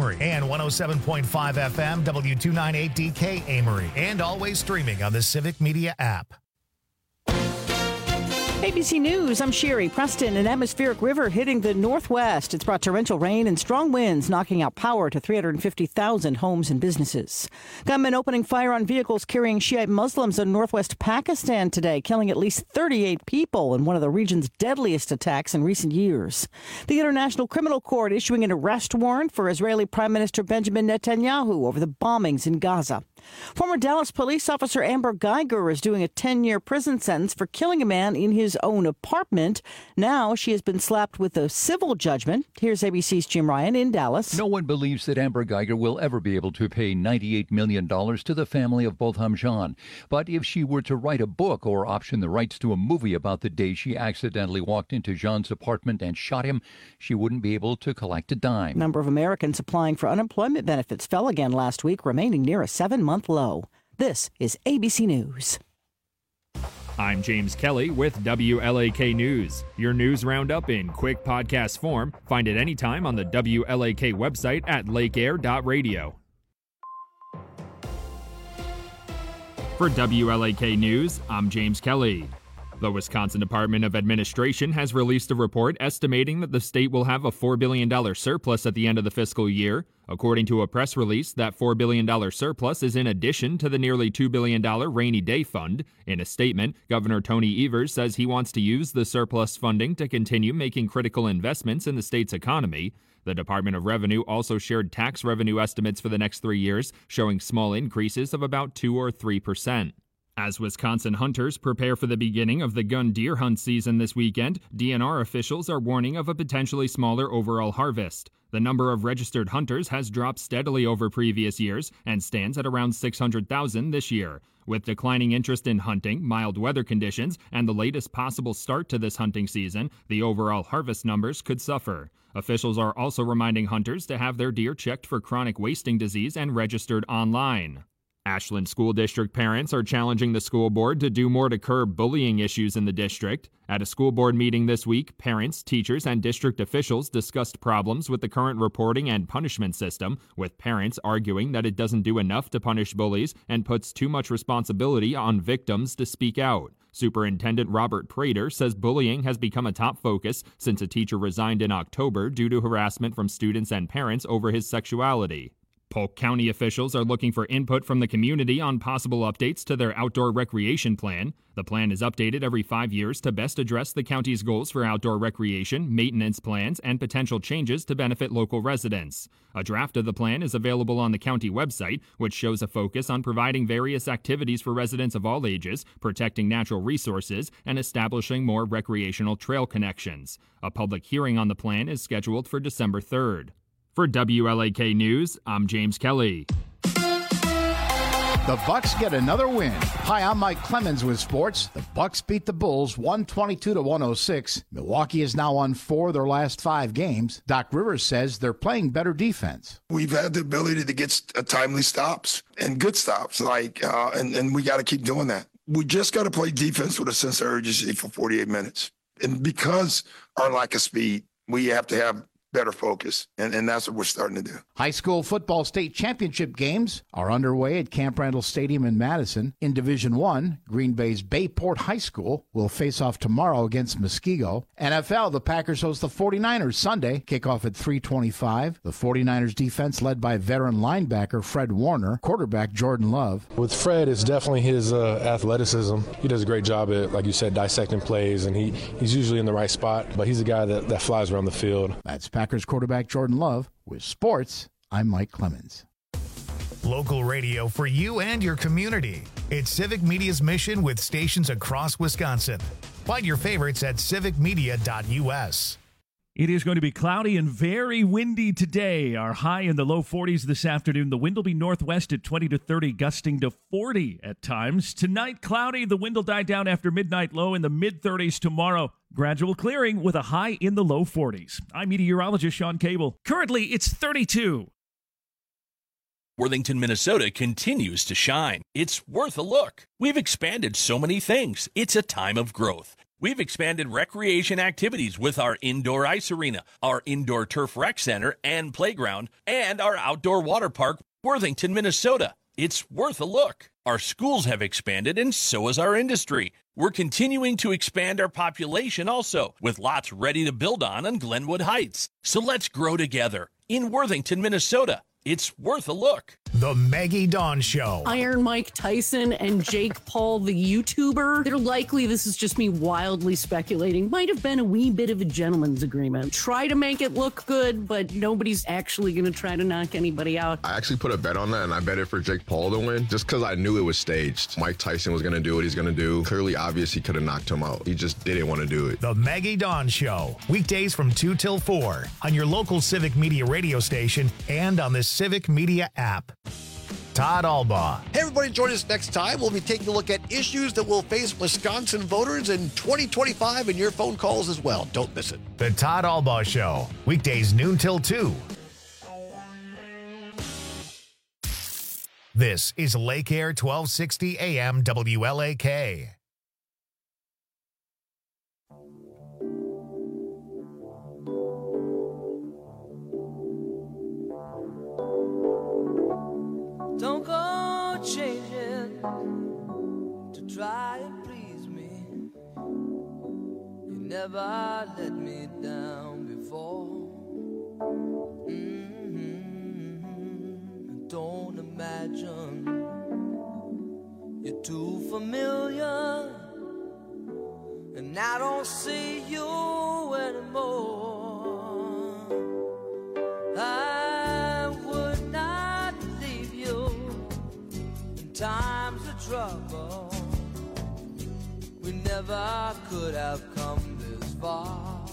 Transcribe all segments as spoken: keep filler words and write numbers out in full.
Amory, and one oh seven point five F M, W two ninety-eight D K Amory, and always streaming on the Civic Media app. A B C News, I'm Sherry. Preston, an atmospheric river hitting the northwest. It's brought torrential rain and strong winds, knocking out power to three hundred fifty thousand homes and businesses. Gunmen opening fire on vehicles carrying Shiite Muslims in northwest Pakistan today, killing at least thirty-eight people in one of the region's deadliest attacks in recent years. The International Criminal Court issuing an arrest warrant for Israeli Prime Minister Benjamin Netanyahu over the bombings in Gaza. Former Dallas police officer Amber Geiger is doing a ten-year prison sentence for killing a man in his own apartment. Now she has been slapped with a civil judgment. Here's A B C's Jim Ryan in Dallas. No one believes that Amber Geiger will ever be able to pay ninety-eight million dollars to the family of Botham Jean. But if she were to write a book or option the rights to a movie about the day she accidentally walked into Jean's apartment and shot him, she wouldn't be able to collect a dime. Number of Americans applying for unemployment benefits fell again last week, remaining near a seven-month low. This is A B C News. I'm James Kelly with W L A K News. Your news roundup in quick podcast form. Find it anytime on the W L A K website at lake air dot radio. For W L A K News, I'm James Kelly. The Wisconsin Department of Administration has released a report estimating that the state will have a four billion dollars surplus at the end of the fiscal year. According to a press release, that four billion dollars surplus is in addition to the nearly two billion dollars rainy day fund. In a statement, Governor Tony Evers says he wants to use the surplus funding to continue making critical investments in the state's economy. The Department of Revenue also shared tax revenue estimates for the next three years, showing small increases of about two or three percent. As Wisconsin hunters prepare for the beginning of the gun deer hunt season this weekend, D N R officials are warning of a potentially smaller overall harvest. The number of registered hunters has dropped steadily over previous years and stands at around six hundred thousand this year. With declining interest in hunting, mild weather conditions, and the latest possible start to this hunting season, the overall harvest numbers could suffer. Officials are also reminding hunters to have their deer checked for chronic wasting disease and registered online. Ashland School District parents are challenging the school board to do more to curb bullying issues in the district. At a school board meeting this week, parents, teachers, and district officials discussed problems with the current reporting and punishment system, with parents arguing that it doesn't do enough to punish bullies and puts too much responsibility on victims to speak out. Superintendent Robert Prater says bullying has become a top focus since a teacher resigned in October due to harassment from students and parents over his sexuality. Polk County officials are looking for input from the community on possible updates to their outdoor recreation plan. The plan is updated every five years to best address the county's goals for outdoor recreation, maintenance plans, and potential changes to benefit local residents. A draft of the plan is available on the county website, which shows a focus on providing various activities for residents of all ages, protecting natural resources, and establishing more recreational trail connections. A public hearing on the plan is scheduled for December third. For W L A K News, I'm James Kelly. The Bucks get another win. Hi, I'm Mike Clemens with sports. The Bucks beat the Bulls one twenty-two to one oh six. Milwaukee is now on four of their last five games. Doc Rivers says they're playing better defense. We've had the ability to get timely stops and good stops, like, uh, and, and we got to keep doing that. We just got to play defense with a sense of urgency for forty-eight minutes. And because our lack of speed, we have to have better focus, and, and that's what we're starting to do. High school football state championship games are underway at Camp Randall Stadium in Madison. In Division One, Green Bay's Bayport High School will face off tomorrow against Muskego. N F L, the Packers host the forty-niners Sunday, kickoff at three twenty-five. The forty-niners defense led by veteran linebacker Fred Warner, quarterback Jordan Love. With Fred, it's definitely his uh, athleticism. He does a great job at, like you said, dissecting plays, and he, he's usually in the right spot, but he's a guy that, that flies around the field. That's Packers quarterback Jordan Love. With sports, I'm Mike Clemens. Local radio for you and your community. It's Civic Media's mission with stations across Wisconsin. Find your favorites at civic media dot u s. It is going to be cloudy and very windy today. Our high in the low forties this afternoon. The wind will be northwest at twenty to thirty, gusting to forty at times. Tonight, cloudy. The wind will die down after midnight, low in the mid-thirties tomorrow. Gradual clearing with a high in the low forties. I'm meteorologist Sean Cable. Currently, it's thirty-two. Worthington, Minnesota continues to shine. It's worth a look. We've expanded so many things. It's a time of growth. We've expanded recreation activities with our indoor ice arena, our indoor turf rec center and playground, and our outdoor water park, Worthington, Minnesota. It's worth a look. Our schools have expanded, and so has our industry. We're continuing to expand our population also, with lots ready to build on in Glenwood Heights. So let's grow together in Worthington, Minnesota. It's worth a look. The Maggie Dawn Show. Iron Mike Tyson and Jake Paul, the YouTuber. They're likely, this is just me wildly speculating, might have been a wee bit of a gentleman's agreement. Try to make it look good, but nobody's actually going to try to knock anybody out. I actually put a bet on that, and I bet it for Jake Paul to win, just because I knew it was staged. Mike Tyson was going to do what he's going to do. Clearly obvious he could have knocked him out. He just didn't want to do it. The Maggie Dawn Show. Weekdays from two till four on your local Civic Media radio station and on the Civic Media app. Todd Albaugh. Hey, everybody, join us next time. We'll be taking a look at issues that will face Wisconsin voters in twenty twenty-five and your phone calls as well. Don't miss it. The Todd Albaugh Show. Weekdays noon till two. This is Lake Air twelve sixty A M W L A K. Don't go changing to try and please me. You never let me down before. Mm-hmm. Don't imagine you're too familiar, and I don't see you anymore. I would not leave you in times of trouble. We never could have come this far.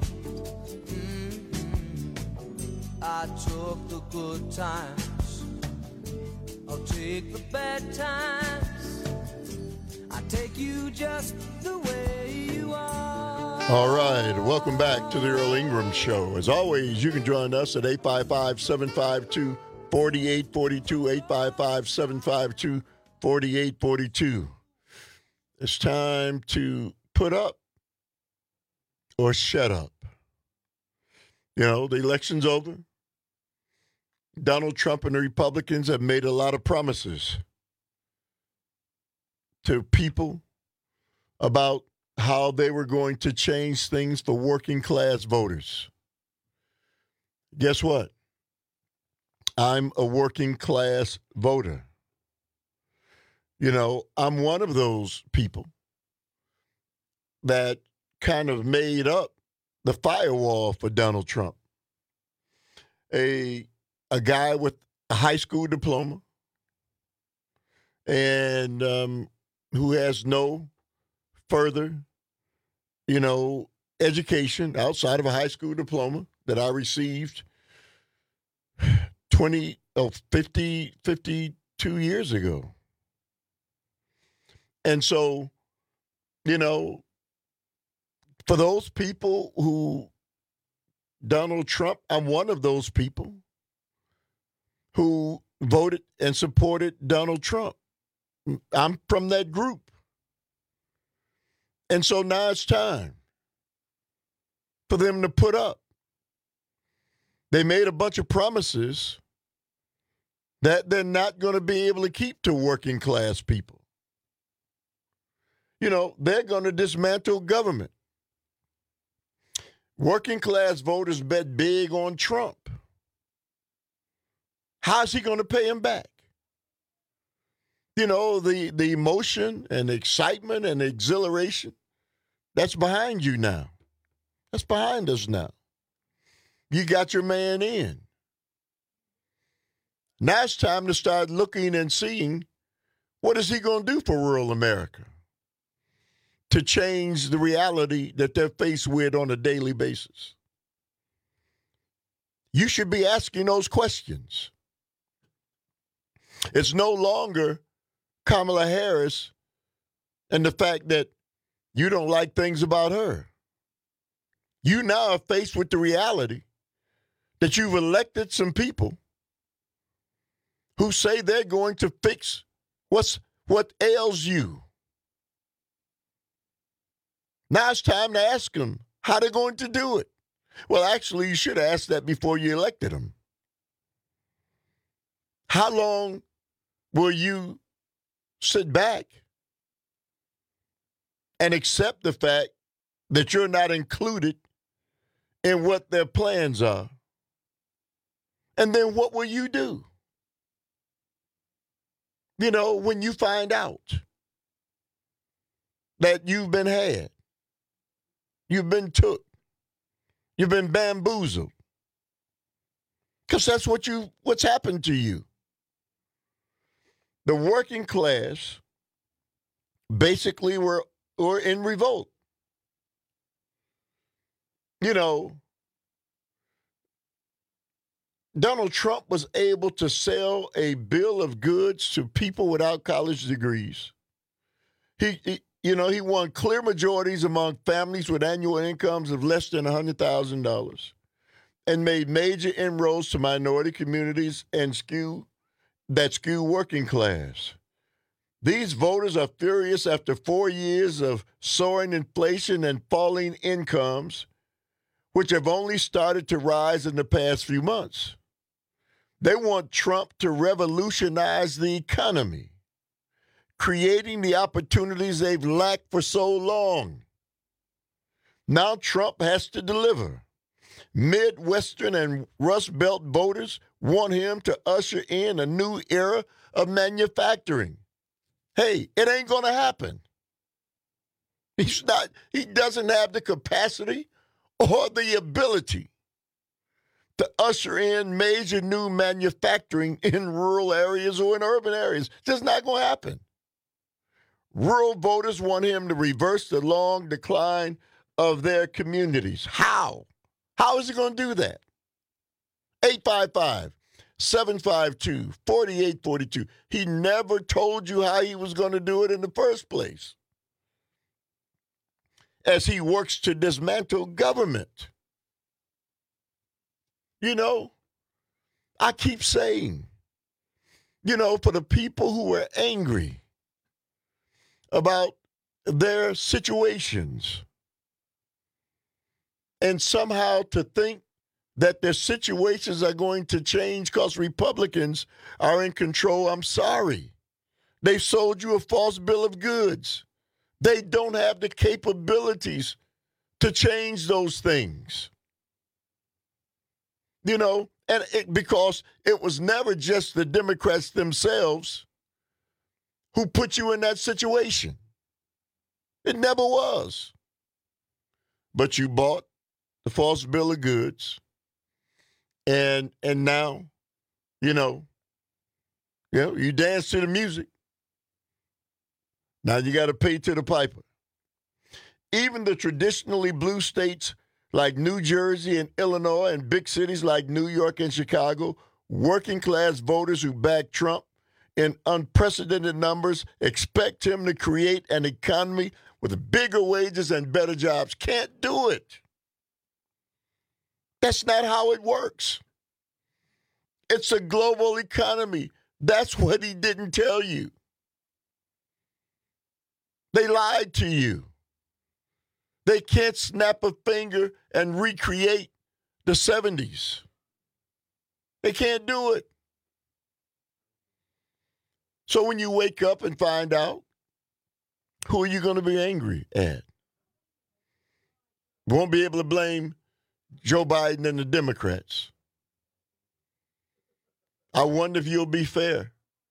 Mm-hmm. I took the good times, I'll take the bad times. I take you just the way you are. All right, welcome back to the Earl Ingram Show. As always, you can join us at eight five five, seven five two, four eight four two, eight five five, seven five two, four eight four two. It's time to put up or shut up. You know, the election's over. Donald Trump and the Republicans have made a lot of promises to people about how they were going to change things for working class voters. Guess what? I'm a working class voter. You know, I'm one of those people that kind of made up the firewall for Donald Trump. A, a guy with a high school diploma and um, who has no further, you know, education outside of a high school diploma that I received twenty, oh, fifty, fifty-two years ago. And so, you know, for those people who, Donald Trump, I'm one of those people who voted and supported Donald Trump. I'm from that group. And so now it's time for them to put up. They made a bunch of promises that they're not going to be able to keep to working class people. You know, they're going to dismantle government. Working class voters bet big on Trump. How's he going to pay him back? You know, the, the emotion and excitement and exhilaration, that's behind you now. That's behind us now. You got your man in. Now it's time to start looking and seeing what is he going to do for rural America to change the reality that they're faced with on a daily basis. You should be asking those questions. It's no longer Kamala Harris and the fact that you don't like things about her. You now are faced with the reality that you've elected some people who say they're going to fix what's what ails you. Now it's time to ask them how they're going to do it. Well, actually, you should have asked that before you elected them. How long will you sit back and accept the fact that you're not included in what their plans are? And then what will you do? You know, when you find out that you've been had, you've been took, you've been bamboozled, because that's what you what's happened to you. The working class basically were were in revolt. You know, Donald Trump was able to sell a bill of goods to people without college degrees. He, he you know, he won clear majorities among families with annual incomes of less than one hundred thousand dollars and made major inroads to minority communities and skew that skew working class. These voters are furious after four years of soaring inflation and falling incomes, which have only started to rise in the past few months. They want Trump to revolutionize the economy, creating the opportunities they've lacked for so long. Now Trump has to deliver. Midwestern and Rust Belt voters want him to usher in a new era of manufacturing. Hey, it ain't going to happen. He's not, he doesn't have the capacity or the ability to usher in major new manufacturing in rural areas or in urban areas. It's just not going to happen. Rural voters want him to reverse the long decline of their communities. How? How is he going to do that? eight five five, seven five two, four eight four two. He never told you how he was going to do it in the first place, as he works to dismantle government. You know, I keep saying, you know, for the people who are angry about their situations and somehow to think that their situations are going to change because Republicans are in control, I'm sorry. They've sold you a false bill of goods. They don't have the capabilities to change those things. You know, and it, because it was never just the Democrats themselves who put you in that situation. It never was. But you bought the false bill of goods, and and now, you know, you know, you dance to the music. Now you got to pay to the piper. Even the traditionally blue states like New Jersey and Illinois and big cities like New York and Chicago, working class voters who back Trump in unprecedented numbers expect him to create an economy with bigger wages and better jobs. Can't do it. That's not how it works. It's a global economy. That's what he didn't tell you. They lied to you. They can't snap a finger and recreate the seventies. They can't do it. So when you wake up and find out, who are you going to be angry at? You won't be able to blame Joe Biden and the Democrats. I wonder if you'll be fair.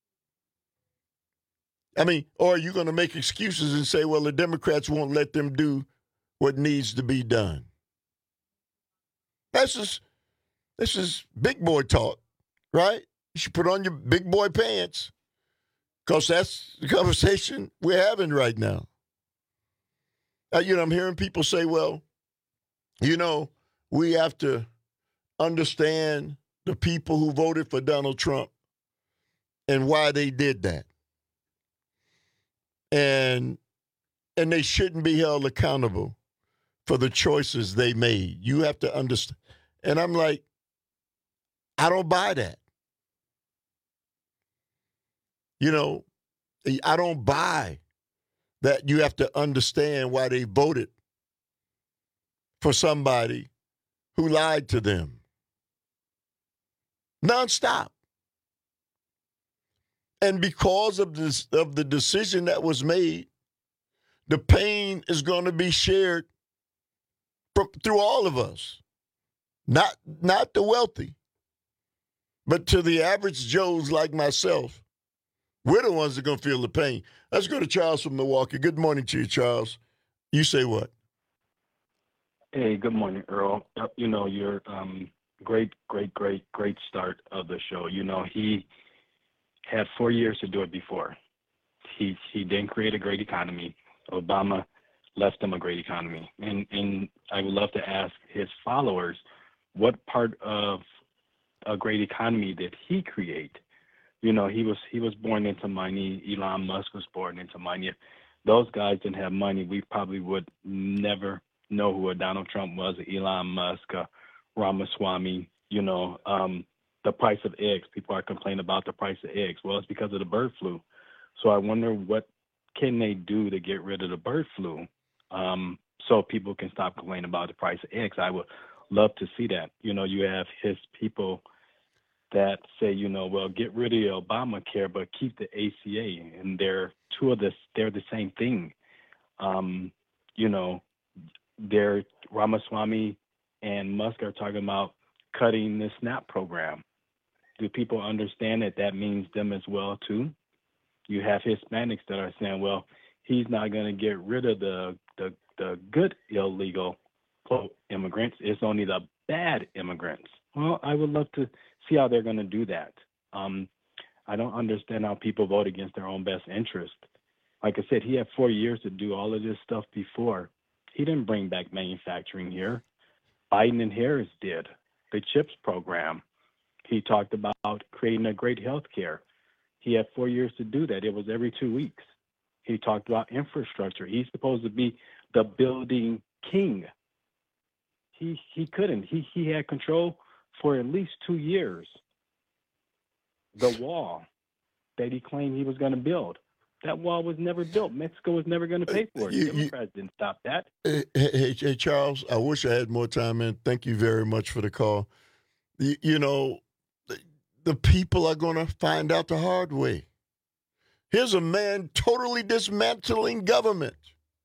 I mean, or are you going to make excuses and say, well, the Democrats won't let them do what needs to be done? That's just, this is big boy talk, right? You should put on your big boy pants, because that's the conversation we're having right now. Uh, you know, I'm hearing people say, well, you know, we have to understand the people who voted for Donald Trump and why they did that. And and they shouldn't be held accountable for the choices they made. You have to understand. And I'm like, I don't buy that. You know, I don't buy that you have to understand why they voted for somebody who lied to them. Nonstop. And because of this, of the decision that was made, the pain is going to be shared from, through all of us. Not, not the wealthy, but to the average Joes like myself. We're the ones that are going to feel the pain. Let's go to Charles from Milwaukee. Good morning to you, Charles. You say what? Hey, good morning, Earl. You know, your um, great, great, great, great start of the show. You know, he had four years to do it before. He he didn't create a great economy. Obama left him a great economy. And, and I would love to ask his followers, what part of a great economy did he create? You know, he was he was born into money. Elon Musk was born into money. If those guys didn't have money, we probably would never know who a Donald Trump was, a Elon Musk, a Ramaswamy. You know, um, the price of eggs. People are complaining about the price of eggs. Well, it's because of the bird flu. So I wonder what can they do to get rid of the bird flu, um, so people can stop complaining about the price of eggs. I would love to see that. You know, you have his people that say, you know, well, get rid of Obamacare, but keep the A C A, and they're two of this. They're the same thing. Um, you know, they're Ramaswamy and Musk are talking about cutting the SNAP program. Do people understand that that means them as well too? You have Hispanics that are saying, well, he's not going to get rid of the the, the good illegal quote immigrants. It's only the bad immigrants. Well, I would love to see how they're going to do that. Um, I don't understand how people vote against their own best interest. Like I said, he had four years to do all of this stuff before. He didn't bring back manufacturing here. Biden and Harris did. The CHIPS program. He talked about creating a great health care. He had four years to do that. It was every two weeks. He talked about infrastructure. He's supposed to be the building king. He he couldn't. He he had control for at least two years. The wall that he claimed he was going to build. That wall was never built. Mexico was never going to pay for it. You, Democrats you, didn't stop that. Hey, hey, hey, Charles, I wish I had more time, man. Thank you very much for the call. You, you know, the, the people are going to find out the hard way. Here's a man totally dismantling government.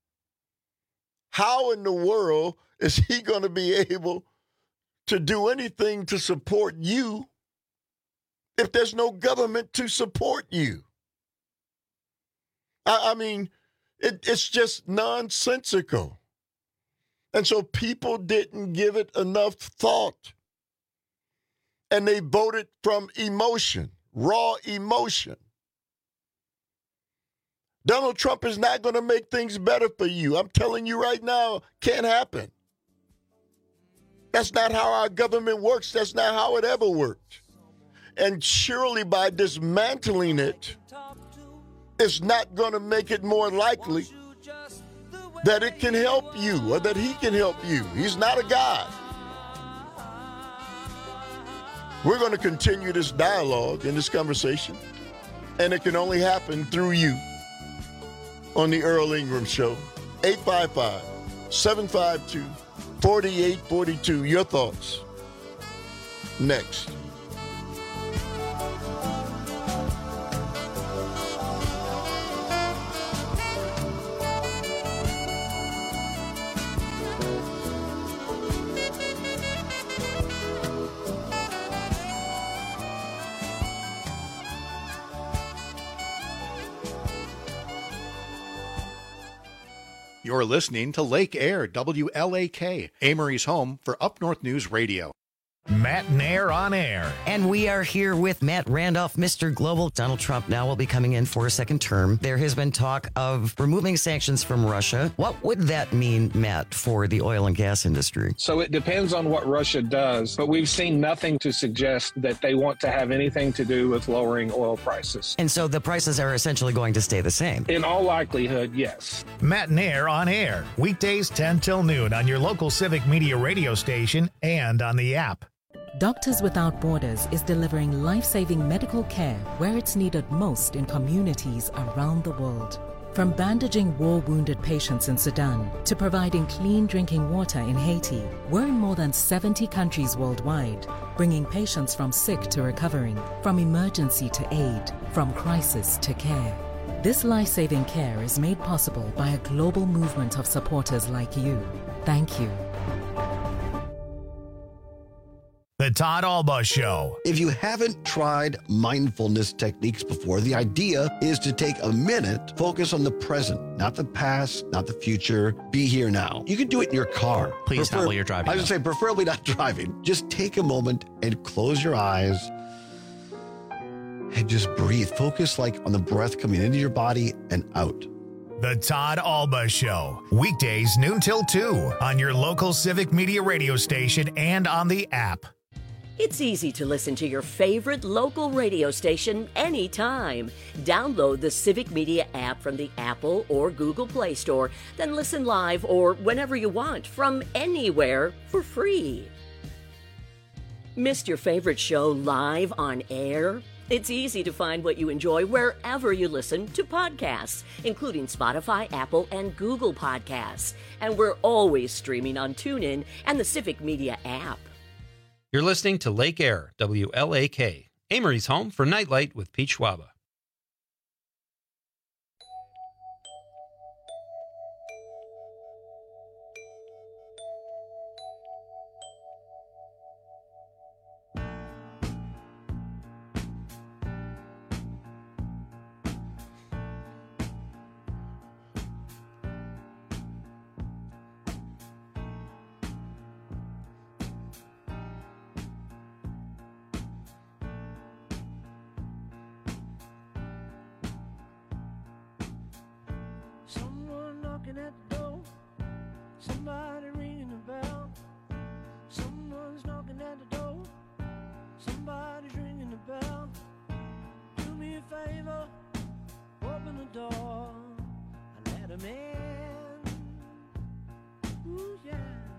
How in the world is he going to be able to do anything to support you if there's no government to support you? I, I mean, it, it's just nonsensical. And so people didn't give it enough thought. And they voted from emotion, raw emotion. Donald Trump is not going to make things better for you. I'm telling you right now, can't happen. That's not how our government works. That's not how it ever worked. And surely by dismantling it, it's not going to make it more likely that it can help you or that he can help you. He's not a God. We're going to continue this dialogue and this conversation, and it can only happen through you on the Earl Ingram Show. eight five five, seven five two, four eight four two. Your thoughts next. You're listening to Lake Air, W L A K, Amory's home for Up North News Radio. Matt Nair on air. And we are here with Matt Randolph, Mister Global. Donald Trump now will be coming in for a second term. There has been talk of removing sanctions from Russia. What would that mean, Matt, for the oil and gas industry? So it depends on what Russia does, but we've seen nothing to suggest that they want to have anything to do with lowering oil prices. And so the prices are essentially going to stay the same? In all likelihood, yes. Matt Nair on air, weekdays ten till noon on your local Civic Media radio station and on the app. Doctors Without Borders is delivering life-saving medical care where it's needed most in communities around the world. From bandaging war-wounded patients in Sudan to providing clean drinking water in Haiti, we're in more than seventy countries worldwide, bringing patients from sick to recovering, from emergency to aid, from crisis to care. This life-saving care is made possible by a global movement of supporters like you. Thank you. The Todd Alba Show. If you haven't tried mindfulness techniques before, the idea is to take a minute, focus on the present, not the past, not the future. Be here now. You can do it in your car. Please Prefer- not while you're driving. I would say preferably not driving. Just take a moment and close your eyes and just breathe. Focus like on the breath coming into your body and out. The Todd Alba Show. Weekdays noon till two on your local Civic Media radio station and on the app. It's easy to listen to your favorite local radio station anytime. Download the Civic Media app from the Apple or Google Play Store, then listen live or whenever you want from anywhere for free. Missed your favorite show live on air? It's easy to find what you enjoy wherever you listen to podcasts, including Spotify, Apple, and Google Podcasts. And we're always streaming on TuneIn and the Civic Media app. You're listening to Lake Air, W L A K, Amory's home for Nightlight with Pete Schwaba. Someone knocking at the door, somebody ringing the bell. Someone's knocking at the door, somebody's ringing the bell. Do me a favor, open the door and let him in. Ooh, yeah.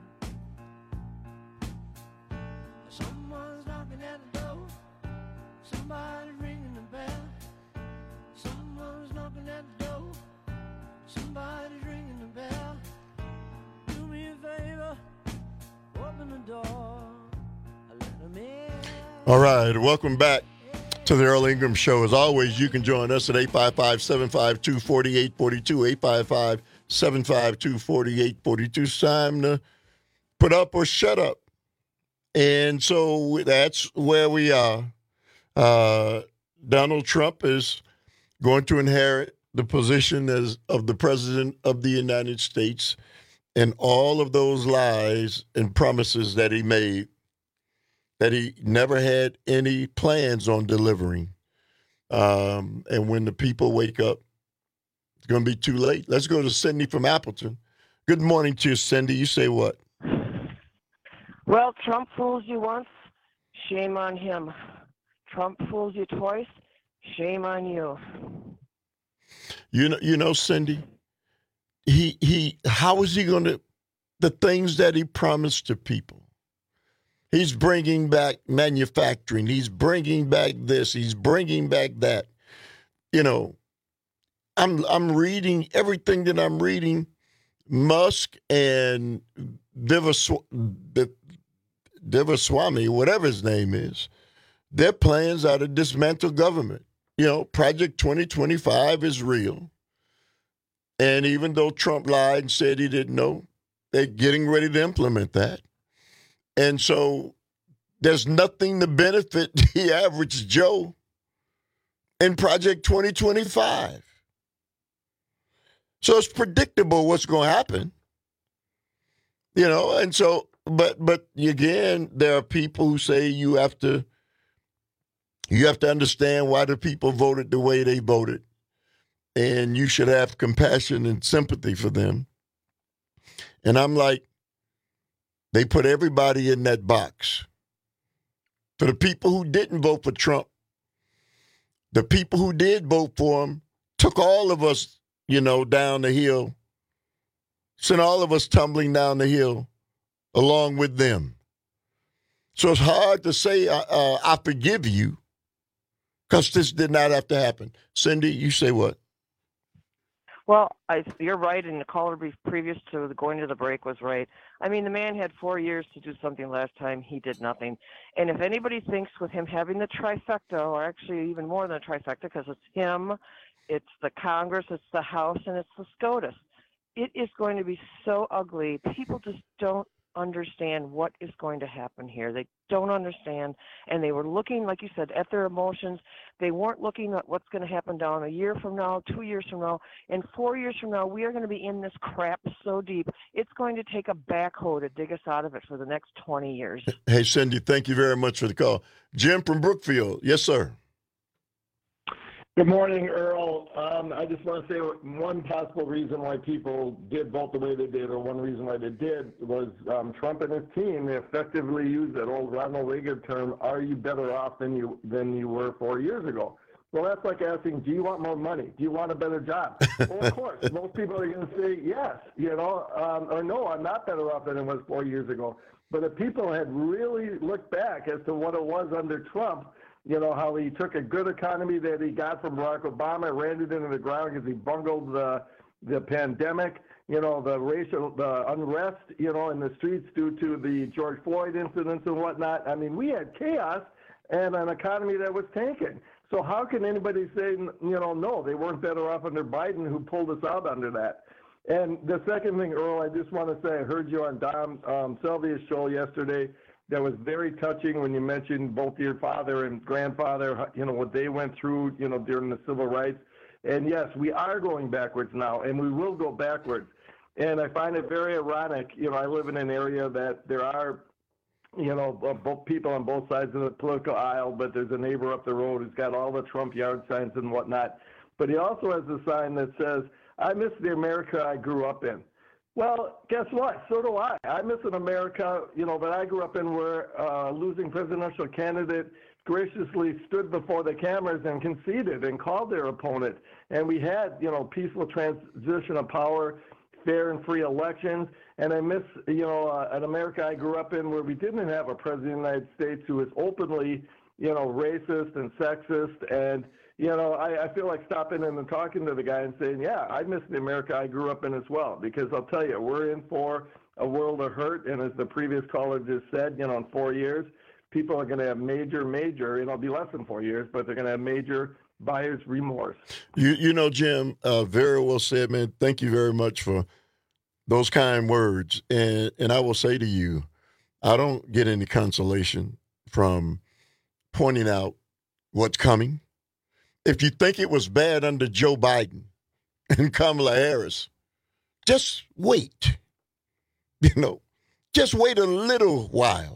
Someone's knocking at the door, somebody's ringing the bell. Someone's knocking at the door, somebody's ringing the bell. Do me a favor, open the door, let them in. All right, welcome back to the Earl Ingram Show. As always, you can join us at eight five five, seven five two, four eight four two, eight five five, seven five two, four eight four two. It's time to put up or shut up. And so that's where we are. Uh, Donald Trump is going to inherit the position as of the President of the United States, and all of those lies and promises that he made that he never had any plans on delivering. Um, and when the people wake up, it's going to be too late. Let's go to Cindy from Appleton. Good morning to you, Cindy. You say what? Well, Trump fools you once, shame on him. Trump fools you twice, shame on you. You know, you know, Cindy, he he. How is he going to, the things that he promised to people? He's bringing back manufacturing. He's bringing back this. He's bringing back that. You know, I'm I'm reading everything that I'm reading. Musk and Devaswamy, Devaswamy, whatever his name is, their plans are to dismantle government. You know, Project twenty twenty-five is real. And even though Trump lied and said he didn't know, they're getting ready to implement that. And so there's nothing to benefit the average Joe in Project twenty twenty-five. So it's predictable what's going to happen. You know, and so, but, but again, there are people who say you have to, You have to understand why the people voted the way they voted, and you should have compassion and sympathy for them. And I'm like, they put everybody in that box. For the people who didn't vote for Trump, the people who did vote for him took all of us, you know, down the hill, sent all of us tumbling down the hill along with them. So it's hard to say, uh, uh, I forgive you, because this did not have to happen. Cindy, you say what? Well, I, you're right, and the caller previous to the going to the break was right. I mean, the man had four years to do something last time. He did nothing. And if anybody thinks with him having the trifecta, or actually even more than a trifecta, because it's him, it's the Congress, it's the House, and it's the SCOTUS, it is going to be so ugly. People just don't understand what is going to happen here. They don't understand, and they were looking, like you said, at their emotions. They weren't looking at what's going to happen down a year from now, two years from now, and four years from now. We are going to be in this crap so deep, it's going to take a backhoe to dig us out of it for the next twenty years. Hey, Cindy, thank you very much for the call. Jim from Brookfield. Yes, sir. Good morning, Earl. Um, I just want to say one possible reason why people did vote the way they did, or one reason why they did, was um, Trump and his team. They effectively used that old Ronald Reagan term, "Are you better off than you than you were four years ago?" Well, that's like asking, do you want more money? Do you want a better job? Well, of course, most people are going to say yes, you know, um, or no, I'm not better off than I was four years ago. But if people had really looked back as to what it was under Trump, you know, how he took a good economy that he got from Barack Obama, ran it into the ground because he bungled the the pandemic, you know, the racial the unrest, you know, in the streets due to the George Floyd incidents and whatnot. I mean, we had chaos and an economy that was tanking. So how can anybody say, you know, no, they weren't better off under Biden, who pulled us out under that? And the second thing, Earl, I just want to say, I heard you on Dom um, Sylvia's show yesterday. That was very touching when you mentioned both your father and grandfather, you know, what they went through, you know, during the civil rights. And yes, we are going backwards now, and we will go backwards. And I find it very ironic. You know, I live in an area that there are, you know, both people on both sides of the political aisle, but there's a neighbor up the road who's got all the Trump yard signs and whatnot. But he also has a sign that says, "I miss the America I grew up in." Well, guess what? So do I. I miss an America, you know, that I grew up in, where a uh, losing presidential candidate graciously stood before the cameras and conceded and called their opponent. And we had, you know, peaceful transition of power, fair and free elections. And I miss, you know, uh, an America I grew up in where we didn't have a president of the United States who is openly, you know, racist and sexist. And you know, I, I feel like stopping in and talking to the guy and saying, yeah, I miss the America I grew up in as well, because I'll tell you, we're in for a world of hurt. And as the previous caller just said, you know, in four years, people are going to have major, major, it'll be less than four years, but they're going to have major buyer's remorse. You, you know, Jim, uh, very well said, man. Thank you very much for those kind words. And, and I will say to you, I don't get any consolation from pointing out what's coming. If you think it was bad under Joe Biden and Kamala Harris, just wait. You know, just wait a little while,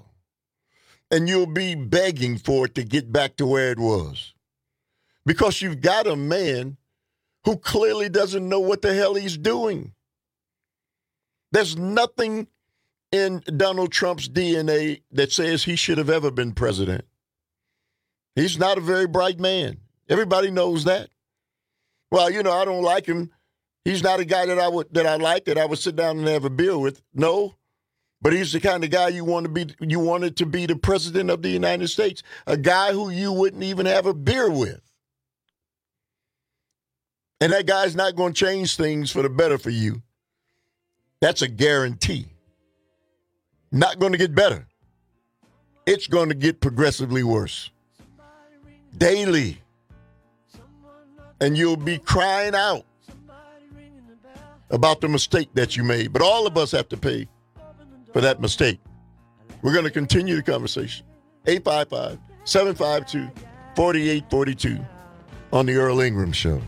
and you'll be begging for it to get back to where it was. Because you've got a man who clearly doesn't know what the hell he's doing. There's nothing in Donald Trump's D N A that says he should have ever been president. He's not a very bright man. Everybody knows that. Well, you know, I don't like him. He's not a guy that I would that I like, that I would sit down and have a beer with. No. But he's the kind of guy you want to be you wanted to be the president of the United States. A guy who you wouldn't even have a beer with. And that guy's not going to change things for the better for you. That's a guarantee. Not going to get better. It's going to get progressively worse. Daily. And you'll be crying out about the mistake that you made. But all of us have to pay for that mistake. We're going to continue the conversation. eight five five, seven five two, four eight four two on the Earl Ingram Show.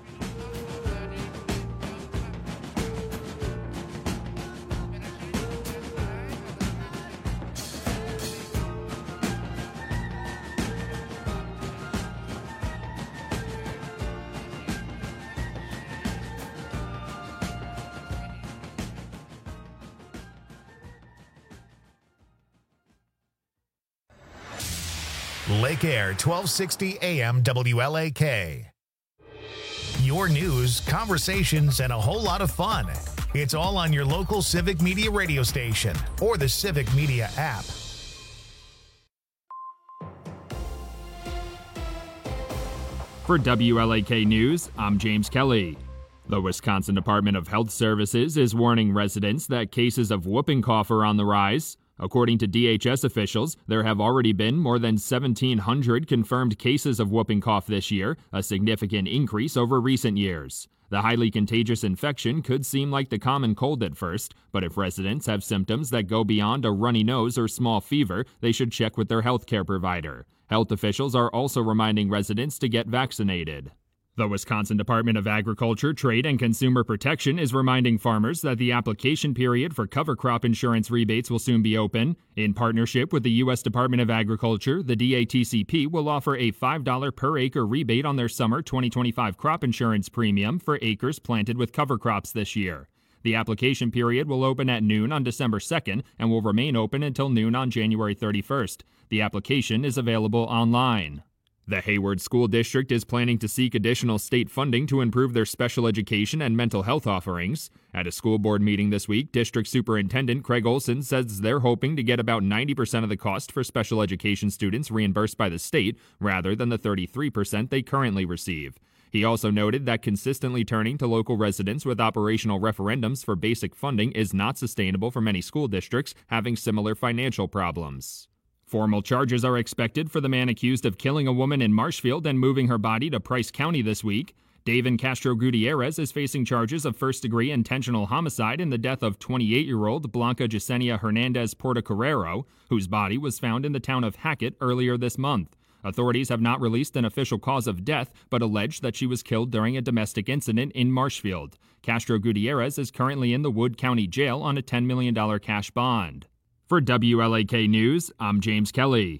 Lake Air, twelve sixty A M W L A K. Your news, conversations, and a whole lot of fun. It's all on your local Civic Media radio station or the Civic Media app. For W L A K News, I'm James Kelly. The Wisconsin Department of Health Services is warning residents that cases of whooping cough are on the rise. According to D H S officials, there have already been more than seventeen hundred confirmed cases of whooping cough this year, a significant increase over recent years. The highly contagious infection could seem like the common cold at first, but if residents have symptoms that go beyond a runny nose or small fever, they should check with their healthcare provider. Health officials are also reminding residents to get vaccinated. The Wisconsin Department of Agriculture, Trade, and Consumer Protection is reminding farmers that the application period for cover crop insurance rebates will soon be open. In partnership with the U S Department of Agriculture, the D A T C P will offer a five dollars per acre rebate on their summer twenty twenty-five crop insurance premium for acres planted with cover crops this year. The application period will open at noon on December second and will remain open until noon on January thirty-first. The application is available online. The Hayward School District is planning to seek additional state funding to improve their special education and mental health offerings. At a school board meeting this week, District Superintendent Craig Olson says they're hoping to get about ninety percent of the cost for special education students reimbursed by the state, rather than the thirty-three percent they currently receive. He also noted that consistently turning to local residents with operational referendums for basic funding is not sustainable for many school districts having similar financial problems. Formal charges are expected for the man accused of killing a woman in Marshfield and moving her body to Price County this week. David Castro Gutierrez is facing charges of first-degree intentional homicide in the death of twenty-eight-year-old Blanca Yesenia Hernandez Portocarrero, whose body was found in the town of Hackett earlier this month. Authorities have not released an official cause of death, but allege that she was killed during a domestic incident in Marshfield. Castro Gutierrez is currently in the Wood County Jail on a ten million dollars cash bond. For W L A K News, I'm James Kelly.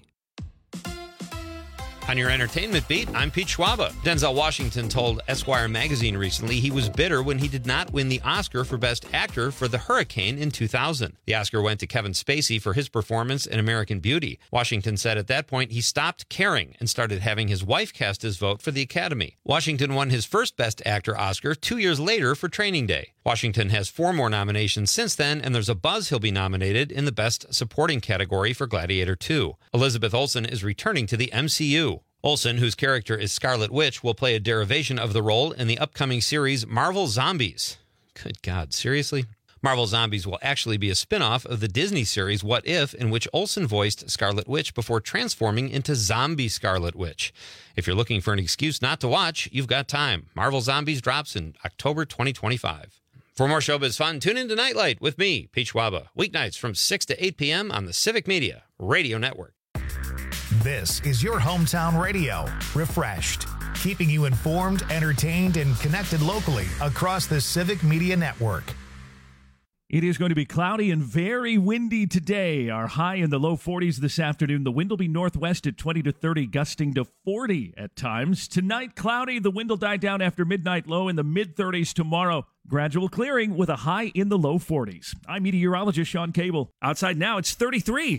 On your entertainment beat, I'm Pete Schwaba. Denzel Washington told Esquire magazine recently he was bitter when he did not win the Oscar for Best Actor for The Hurricane in two thousand. The Oscar went to Kevin Spacey for his performance in American Beauty. Washington said at that point he stopped caring and started having his wife cast his vote for the Academy. Washington won his first Best Actor Oscar two years later for Training Day. Washington has four more nominations since then, and there's a buzz he'll be nominated in the Best Supporting category for Gladiator two. Elizabeth Olsen is returning to the M C U. Olsen, whose character is Scarlet Witch, will play a derivation of the role in the upcoming series Marvel Zombies. Good God, seriously? Marvel Zombies will actually be a spin-off of the Disney series What If, in which Olsen voiced Scarlet Witch before transforming into Zombie Scarlet Witch. If you're looking for an excuse not to watch, you've got time. Marvel Zombies drops in October twenty twenty-five. For more showbiz fun, tune in to Nightlight with me, Pete Schwaba, weeknights from six to eight p.m. on the Civic Media Radio Network. This is your hometown radio, refreshed, keeping you informed, entertained, and connected locally across the Civic Media Network. It is going to be cloudy and very windy today. Our high in the low forties this afternoon. The wind will be northwest at twenty to thirty, gusting to forty at times. Tonight, cloudy. The wind will die down after midnight, low in the mid-thirties tomorrow. Gradual clearing with a high in the low forties. I'm meteorologist Sean Cable. Outside now, it's thirty-three.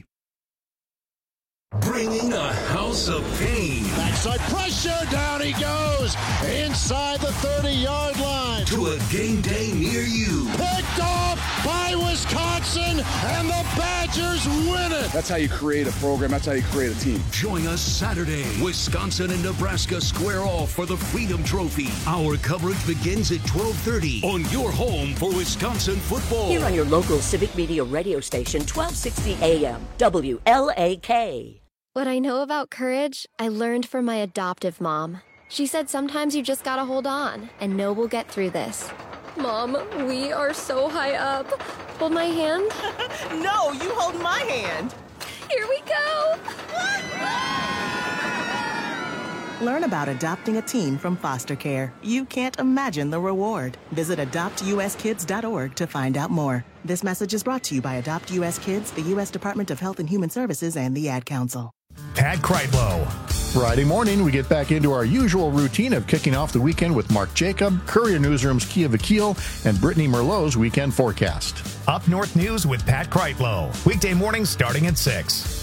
Bringing a house of pain. Backside pressure, down he goes. Inside the thirty-yard line. To a game day near you. Picked off by Wisconsin, and the Badgers win it. That's how you create a program. That's how you create a team. Join us Saturday. Wisconsin and Nebraska square off for the Freedom Trophy. Our coverage begins at twelve thirty on your home for Wisconsin football. Here on your local Civic Media radio station, twelve sixty A M, W L A K. What I know about courage, I learned from my adoptive mom. She said sometimes you just gotta hold on and know we'll get through this. Mom, we are so high up. Hold my hand. No, you hold my hand. Here we go. Learn about adopting a teen from foster care. You can't imagine the reward. Visit adopt u s kids dot org to find out more. This message is brought to you by Adopt U S Kids, the U S Department of Health and Human Services, and the Ad Council. Pat Kreitlow. Friday morning, we get back into our usual routine of kicking off the weekend with Mark Jacob, Courier Newsroom's Kia Vakil, and Brittany Merlot's weekend forecast. Up North News with Pat Kreitlow. Weekday mornings starting at six.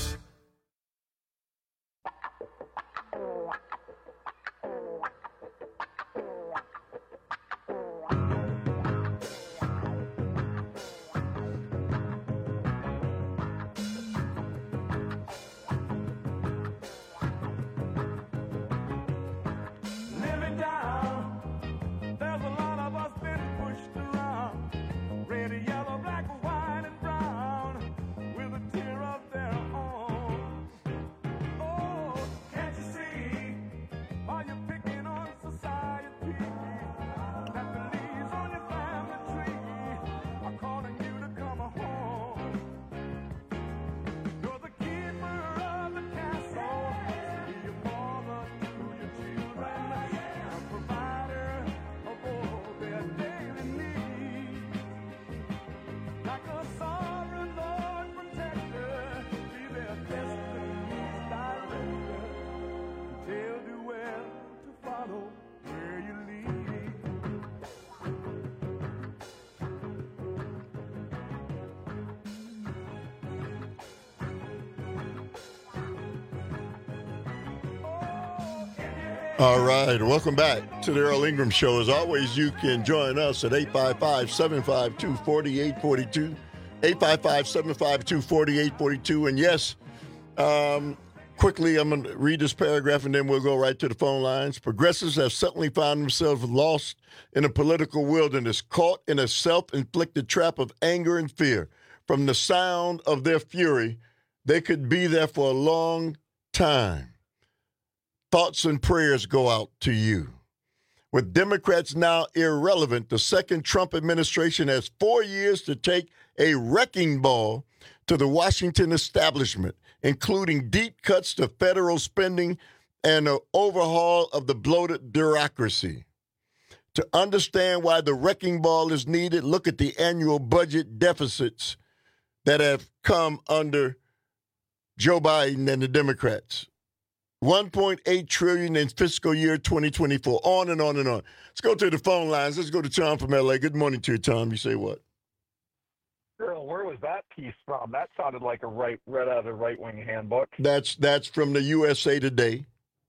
All right, welcome back to the Earl Ingram Show. As always, you can join us at eight five five, seven five two, four eight four two, eight five five, seven five two, four eight four two. And yes, um, quickly, I'm going to read this paragraph and then we'll go right to the phone lines. Progressives have suddenly found themselves lost in a political wilderness, caught in a self-inflicted trap of anger and fear. From the sound of their fury, they could be there for a long time. Thoughts and prayers go out to you. With Democrats now irrelevant, the second Trump administration has four years to take a wrecking ball to the Washington establishment, including deep cuts to federal spending and an overhaul of the bloated bureaucracy. To understand why the wrecking ball is needed, look at the annual budget deficits that have come under Joe Biden and the Democrats. one point eight trillion dollars in fiscal year twenty twenty-four, on and on and on. Let's go to the phone lines. Let's go to Tom from L A. Good morning to you, Tom. You say what? Earl, where was that piece from? That sounded like a right, read out of the right-wing handbook. That's that's from the U S A Today.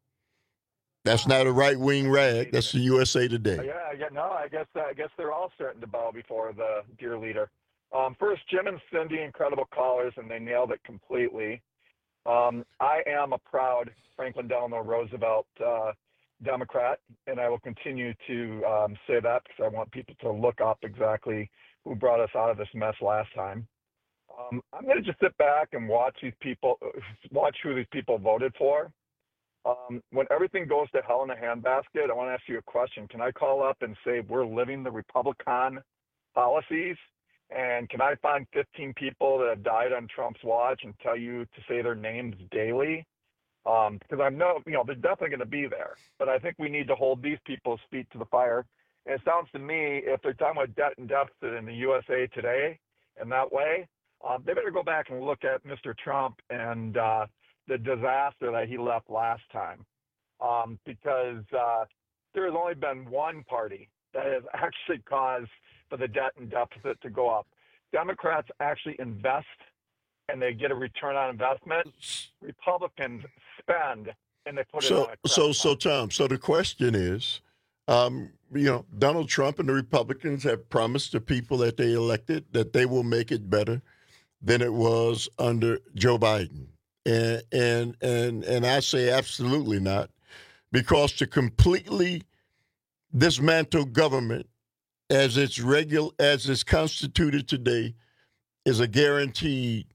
That's not a right-wing rag. That's the U S A Today. Yeah, I get, no, I guess I guess they're all starting to bow before the dear leader. Um, first, Jim and Cindy, incredible callers, and they nailed it completely. Um, I am a proud Franklin Delano Roosevelt uh, Democrat, and I will continue to um, say that because I want people to look up exactly who brought us out of this mess last time. Um, I'm going to just sit back and watch these people, watch who these people voted for. Um, when everything goes to hell in a handbasket, I want to ask you a question. Can I call up and say we're living the Republican policies? And can I find fifteen people that have died on Trump's watch and tell you to say their names daily? Um, because I know, you know, they're definitely going to be there. But I think we need to hold these people's feet to the fire. And it sounds to me, if they're talking about debt and deficit in the U S A Today in that way, um, they better go back and look at Mister Trump and uh, the disaster that he left last time. Um, because uh, there has only been one party that has actually caused for the debt and deficit to go up. Democrats actually invest and they get a return on investment. Republicans spend and they put so, it on a So, so, Tom, so the question is, um, you know, Donald Trump and the Republicans have promised the people that they elected that they will make it better than it was under Joe Biden. And, and, and, and I say absolutely not, because to completely dismantle government as it's regular, as it's constituted today, is a guaranteed,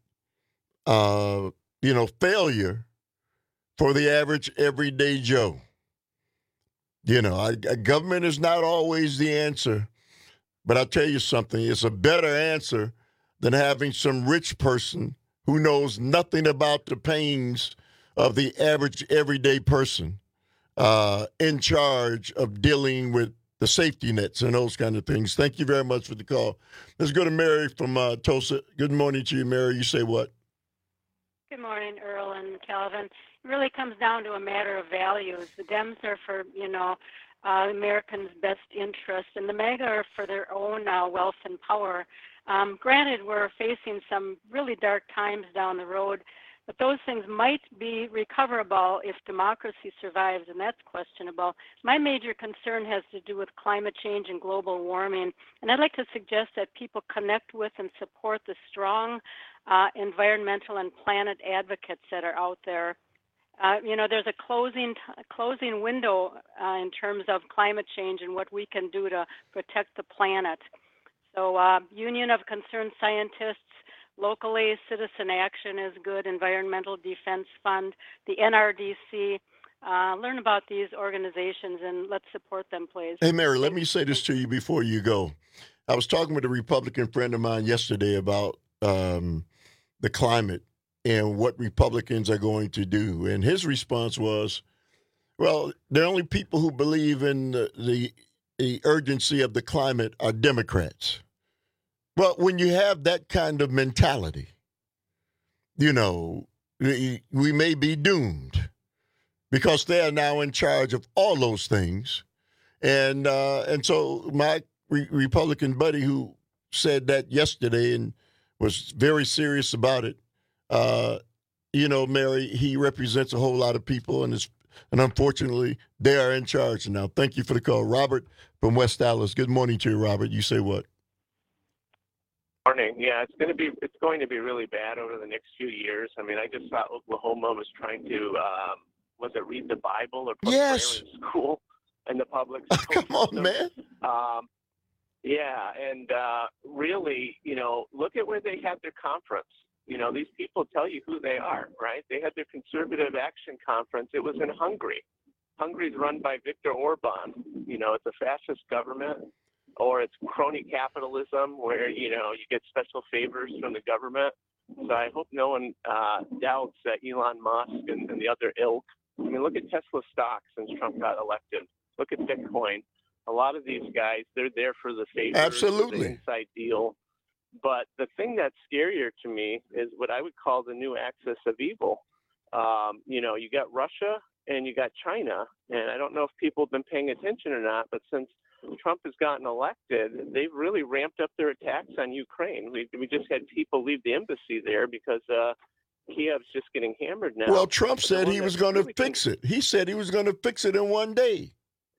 uh, you know, failure for the average everyday Joe. You know, I, I, government is not always the answer, but I'll tell you something: it's a better answer than having some rich person who knows nothing about the pains of the average everyday person uh, in charge of dealing with the safety nets and those kind of things. Thank you very much for the call. Let's go to Mary from uh, Tulsa. Good morning to you, Mary. You say what? Good morning, Earl and Calvin. It really comes down to a matter of values. The Dems are for, you know, uh, Americans' best interest, and the MAGA are for their own uh, wealth and power. Um, granted, we're facing some really dark times down the road, but those things might be recoverable if democracy survives, and that's questionable. My major concern has to do with climate change and global warming, and I'd like to suggest that people connect with and support the strong uh, environmental and planet advocates that are out there. Uh, you know, there's a closing closing window uh, in terms of climate change and what we can do to protect the planet. So, uh, Union of Concerned Scientists, locally, Citizen Action is good, Environmental Defense Fund, the N R D C. Uh, learn about these organizations and let's support them, please. Hey, Mary, let me say this to you before you go. I was talking with a Republican friend of mine yesterday about um, the climate and what Republicans are going to do. And his response was, well, the only people who believe in the, the, the urgency of the climate are Democrats. Well, when you have that kind of mentality, you know, we, we may be doomed because they are now in charge of all those things. And uh, and so my re- Republican buddy who said that yesterday and was very serious about it, uh, you know, Mary, he represents a whole lot of people and is And unfortunately, they are in charge now. Thank you for the call. Robert from West Dallas. Good morning to you, Robert. You say what? Morning. Yeah, it's going to be it's going to be really bad over the next few years. I mean, I just thought Oklahoma was trying to um, was it read the Bible or put yes. prayer in school in the public school Come on, system. man. Um, yeah, and uh, really, you know, look at where they had their conference. You know, these people tell you who they are, right? They had their Conservative Action Conference. It was in Hungary. Hungary's run by Viktor Orban. You know, it's a fascist government. Or it's crony capitalism where, you know, you get special favors from the government. So I hope no one uh, doubts that Elon Musk and, and the other ilk. I mean, look at Tesla stock since Trump got elected. Look at Bitcoin. A lot of these guys, they're there for the favors, Absolutely. the inside deal. But the thing that's scarier to me is what I would call the new axis of evil. Um, you know, you got Russia and you got China. And I don't know if people have been paying attention or not, but since Trump has gotten elected, they've really ramped up their attacks on Ukraine. We we just had people leave the embassy there because uh, Kiev's just getting hammered now. Well, Trump said he was going to really fix it. He said he was going to fix it in one day.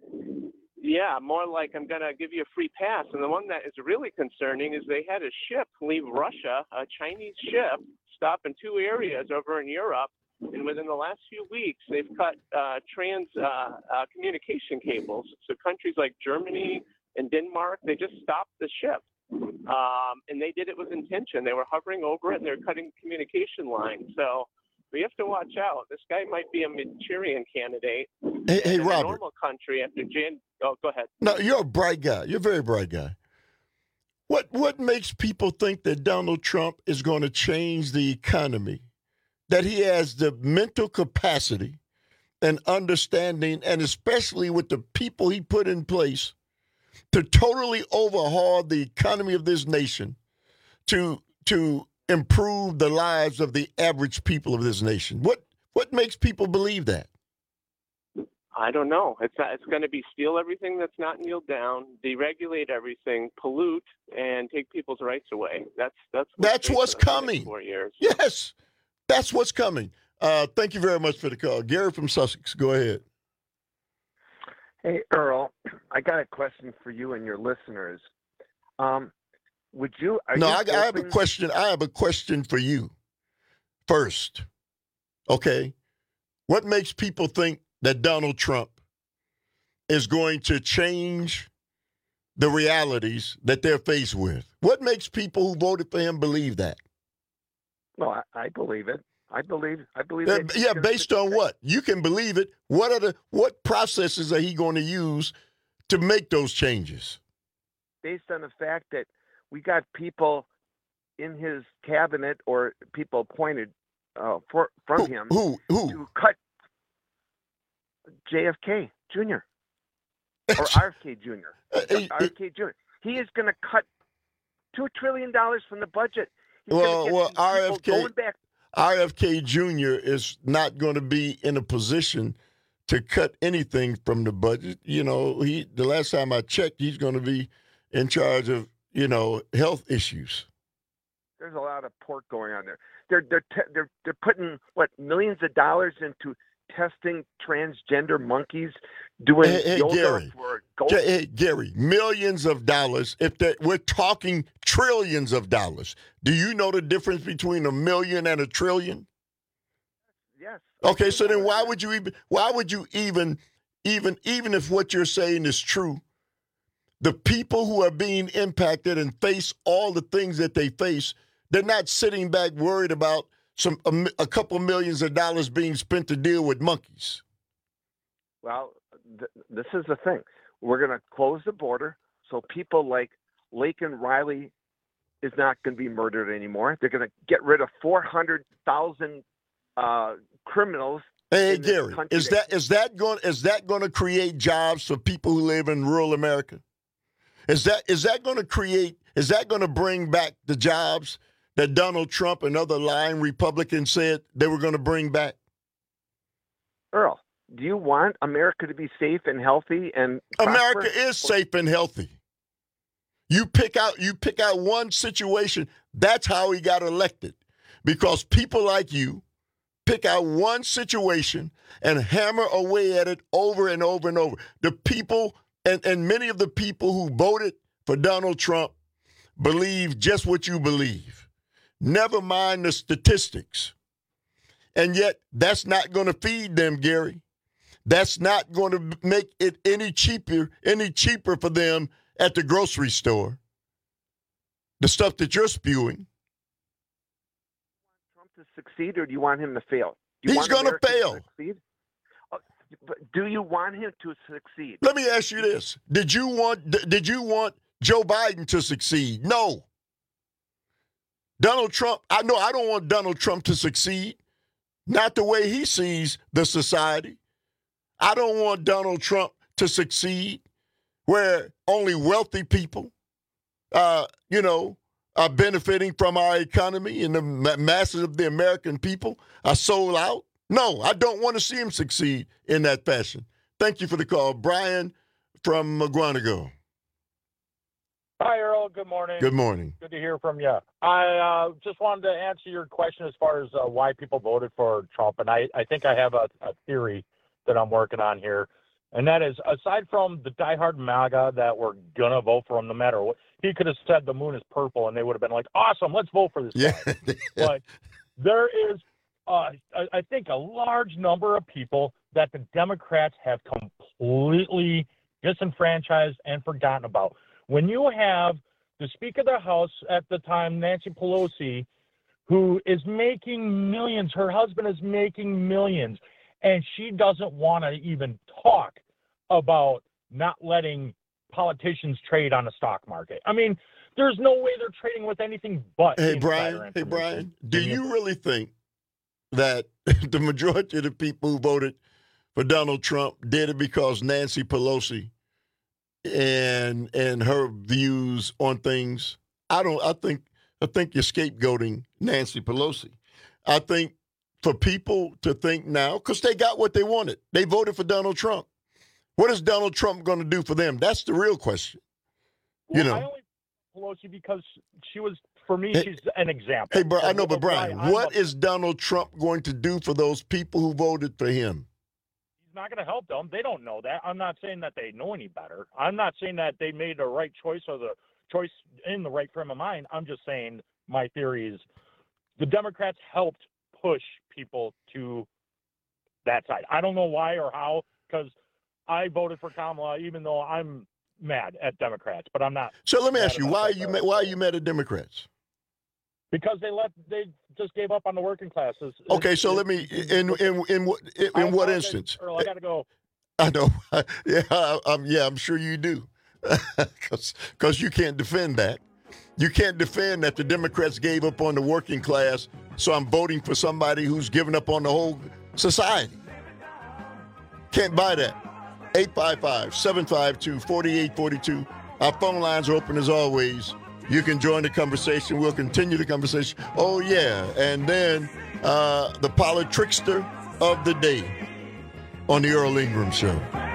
Yeah, more like I'm going to give you a free pass. And the one that is really concerning is they had a ship leave Russia, a Chinese ship, stop in two areas over in Europe. And within the last few weeks, they've cut uh, trans uh, uh, communication cables. So countries like Germany and Denmark, they just stopped the ship. Um, and they did it with intention. They were hovering over it, and they were cutting communication lines. So we have to watch out. This guy might be a Manchurian candidate. Hey, hey in Robert. a normal country after Jan. Oh, go ahead. No, you're a bright guy. You're a very bright guy. What What makes people think that Donald Trump is going to change the economy? That he has the mental capacity and understanding, and especially with the people he put in place, to totally overhaul the economy of this nation, to to improve the lives of the average people of this nation. What what makes people believe that? I don't know. It's not, it's going to be steal everything that's not kneeled down, deregulate everything, pollute, and take people's rights away. That's that's what's that's what's coming. Four years. Yes. That's what's coming. Uh, thank you very much for the call. Gary from Sussex, go ahead. Hey, Earl, I got a question for you and your listeners. Um, would you? Are no, you I, open... I have a question. I have a question for you first. Okay. What makes people think that Donald Trump is going to change the realities that they're faced with? What makes people who voted for him believe that? Well, I, I believe it. I believe. I believe. Yeah, it. yeah based on what? You can believe it. What are the what processes are he going to use to make those changes? Based on the fact that we got people in his cabinet or people appointed uh, for from who, him who who to cut J F K Junior or R F K Junior R F K Junior He is going to cut two trillion dollars from the budget. He's well, well, R F K, going back. R F K Junior is not going to be in a position to cut anything from the budget. You know, he the last time I checked, he's going to be in charge of, you know, health issues. There's a lot of pork going on there. They're they're te- they're they're putting what millions of dollars into testing transgender monkeys, doing hey, hey, yoga Gary, for gold. Hey, Gary, millions of dollars. If that we're talking trillions of dollars. Do you know the difference between a million and a trillion? Yes. Okay, so then why would you even why would you even even even if what you're saying is true, the people who are being impacted and face all the things that they face, they're not sitting back worried about some a, a couple millions of dollars being spent to deal with monkeys. Well, th- this is the thing. We're going to close the border so people like Laken Riley is not going to be murdered anymore. They're going to get rid of four hundred thousand uh, criminals. Hey, Gary, is that is that going is that going to create jobs for people who live in rural America? Is that is that going to create? Is that going to bring back the jobs that Donald Trump and other lying Republicans said they were going to bring back? Earl, do you want America to be safe and healthy and America prosperous? is safe and healthy. You pick out you pick out one situation. That's how he got elected, because people like you, pick out one situation and hammer away at it over and over and over. The people, and, and many of the people who voted for Donald Trump believe just what you believe. Never mind the statistics. And yet, that's not going to feed them, Gary. That's not going to make it any cheaper, any cheaper for them at the grocery store. The stuff that you're spewing. Trump to succeed, or do you want him to fail? Do you He's going to fail. To succeed? Uh, but do you want him to succeed? Let me ask you this: Did you want? Did you want Joe Biden to succeed? No. Donald Trump. I know I don't want Donald Trump to succeed. Not the way he sees the society. I don't want Donald Trump to succeed where only wealthy people, uh, you know, are benefiting from our economy and the masses of the American people are sold out. No, I don't want to see him succeed in that fashion. Thank you for the call. Brian from McGuanago. Hi, Earl. Good morning. Good morning. Good to hear from you. I uh, just wanted to answer your question as far as uh, why people voted for Trump. And I, I think I have a, a theory that I'm working on here. And that is, aside from the diehard MAGA that were going to vote for him no matter what, he could have said the moon is purple and they would have been like, awesome, let's vote for this yeah. guy. But there is, uh, I, I think, a large number of people that the Democrats have completely disenfranchised and forgotten about. When you have the Speaker of the House at the time, Nancy Pelosi, who is making millions, her husband is making millions, and she doesn't want to even talk about not letting politicians trade on the stock market. I mean, there's no way they're trading with anything but. Hey, Brian, hey, Brian, do you really think that the majority of the people who voted for Donald Trump did it because Nancy Pelosi and and her views on things? I don't. I think I think you're scapegoating Nancy Pelosi. I think for people to think now, because they got what they wanted, they voted for Donald Trump. What is Donald Trump going to do for them? That's the real question. Well, you know, I only Pelosi because she was, for me, hey, she's an example. Hey, bro, I know, but Brian, Brian, what is Donald Trump going to do for those people who voted for him? He's not going to help them. They don't know that. I'm not saying that they know any better. I'm not saying that they made the right choice or the choice in the right frame of mind. I'm just saying my theory is the Democrats helped push people to that side. I don't know why or how, because I voted for Kamala, even though I'm mad at Democrats, but I'm not. So let me ask you, why are you mad, why are you mad at Democrats? Because they let they just gave up on the working classes. Okay, so let me in in in what in, in what instance? Earl, I gotta go. I know. Yeah, I, I'm yeah, I'm sure you do, because you can't defend that. You can't defend that the Democrats gave up on the working class. So I'm voting for somebody who's given up on the whole society. Can't buy that. eight five five, seven five two, four eight four two. Our phone lines are open as always. You can join the conversation. We'll continue the conversation. Oh, yeah. And then uh, the politrickster of the day on the Earl Ingram Show.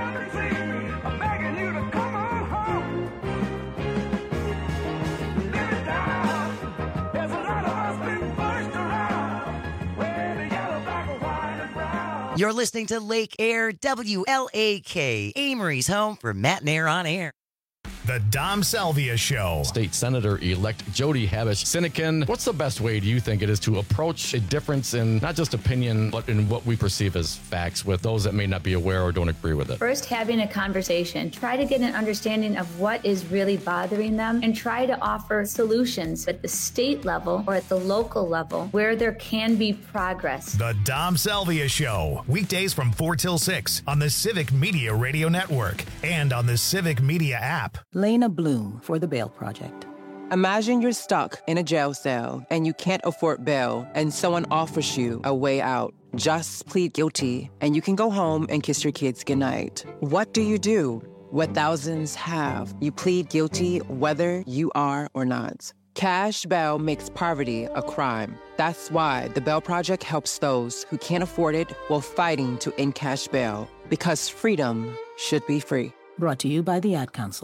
You're listening to Lake Air W L A K, Amory's home for Matt and Air on Air. The Dom Salvia Show. State Senator-elect Jody Habush-Sinekin, what's the best way, do you think, it is to approach a difference in not just opinion, but in what we perceive as facts with those that may not be aware or don't agree with it? First, having a conversation. Try to get an understanding of what is really bothering them and try to offer solutions at the state level or at the local level where there can be progress. The Dom Salvia Show. Weekdays from four till six on the Civic Media Radio Network and on the Civic Media app. Lena Bloom for the Bail Project. Imagine you're stuck in a jail cell and you can't afford bail and someone offers you a way out. Just plead guilty and you can go home and kiss your kids goodnight. What do you do? What thousands have. You plead guilty whether you are or not. Cash bail makes poverty a crime. That's why the Bail Project helps those who can't afford it while fighting to end cash bail. Because freedom should be free. Brought to you by the Ad Council.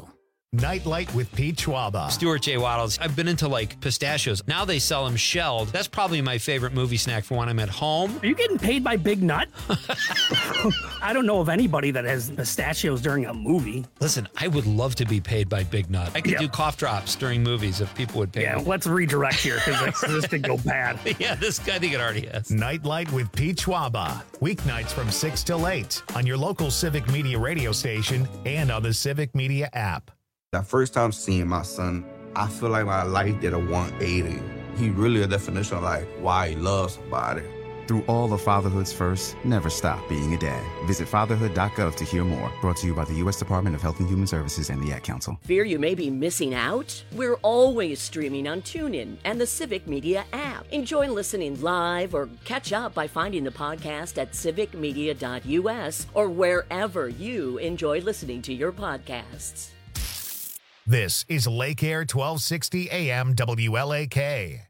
Nightlight with Pete Schwaba. Stuart J. Waddles. I've been into like pistachios. Now they sell them shelled. That's probably my favorite movie snack for when I'm at home. Are you getting paid by Big Nut? I don't know of anybody that has pistachios during a movie. Listen, I would love to be paid by Big Nut. I could Yeah. do cough drops during movies if people would pay Yeah, me. let's redirect here because this could go bad. Yeah, this guy, I think it already has. Nightlight with Pete Schwaba. Weeknights from six till eight on your local Civic Media radio station and on the Civic Media app. That first time seeing my son, I feel like my life did a one eighty. He really a definition of like why he loves somebody. Through all of fatherhood's first, never stop being a dad. Visit fatherhood dot gov to hear more. Brought to you by the U S Department of Health and Human Services and the Ad Council. Fear you may be missing out? We're always streaming on TuneIn and the Civic Media app. Enjoy listening live or catch up by finding the podcast at civic media dot u s or wherever you enjoy listening to your podcasts. This is Lake Air twelve sixty A M W L A K.